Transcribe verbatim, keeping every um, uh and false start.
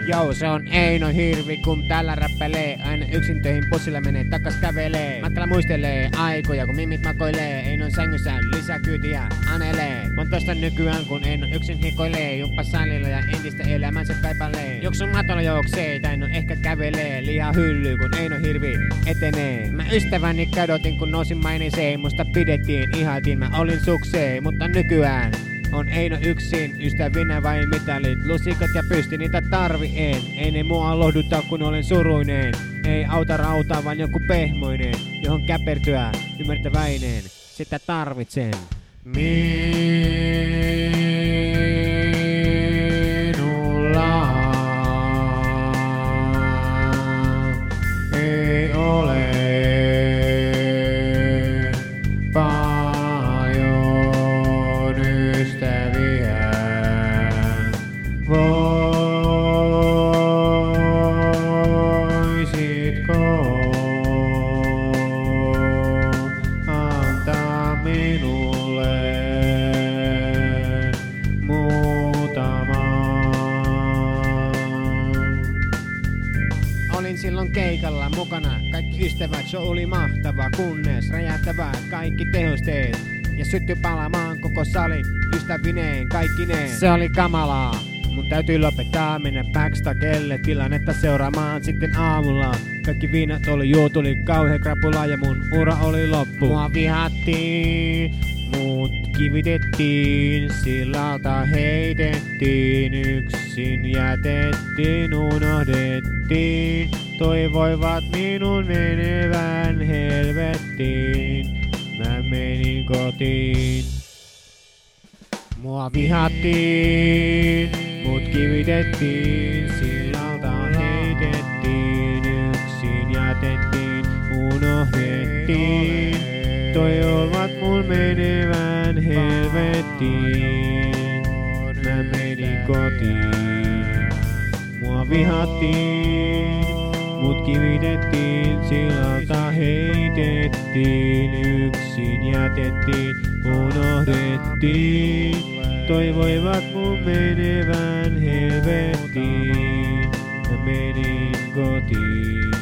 Joo, se on Eino Hirvi, kun täällä räppelee. Aina yksin töihin bussilla menee, takas kävelee. Matkalla muistelee aikoja, kun mimit makoilee. Einon sängyssä lisäkyytiä anelee. On tosta nykyään, kun Eino yksin hikoilee. Jumppa salilla ja entistä elämänsä kaipailee. Joksun matolla juoksee, tai no ehkä kävelee. Liian hyllyy, kun Eino Hirvi etenee. Mä ystäväni kadotin, kun nousin mainiseen. Musta pidettiin, ihailtiin, mä olin sukseen. Mutta nykyään on Eino yksin, ystävinä vain mitalit, lusikat ja pysti, niitä tarvi en. Ei ne mua lohduta, kun olen suruinen. Ei auta rautaa, vaan joku pehmoinen, johon käpertyä ymmärtäväinen. Sitä tarvitsen. Minulla ei ole paljon ystäviä. Voisitko antaa minulle muutaman? Olin silloin keikalla mukana, kaikki ystävät, show oli mahtava, kunnes räjähtävät kaikki tehosteet. Ja syttyi palamaan koko sali ystävineen kaikkineen. Se oli kamalaa. Mun täytyy lopettaa, mennä backstagelle tilannetta seuraamaan sitten aamulla. Kaikki viinat oli juotu, tuli kauhea krapula ja mun ura oli loppu. Mua vihattiin, mut kivitettiin, sillalta heitettiin, yksin jätettiin, unohdettiin. Toivoivat minun menevän helvettiin, mä menin kotiin. Mua vihattiin, mut kivitettiin, sillalta heitettiin, yksin jätettiin, unohdettiin. Toivovat mun menevän helvettiin, mä menin kotiin. Mua vihattiin, mut kivitettiin, sillalta heitettiin, yksin jätettiin, unohdettiin. Toivoivat mun menevän helvettiin, mä menin kotiin.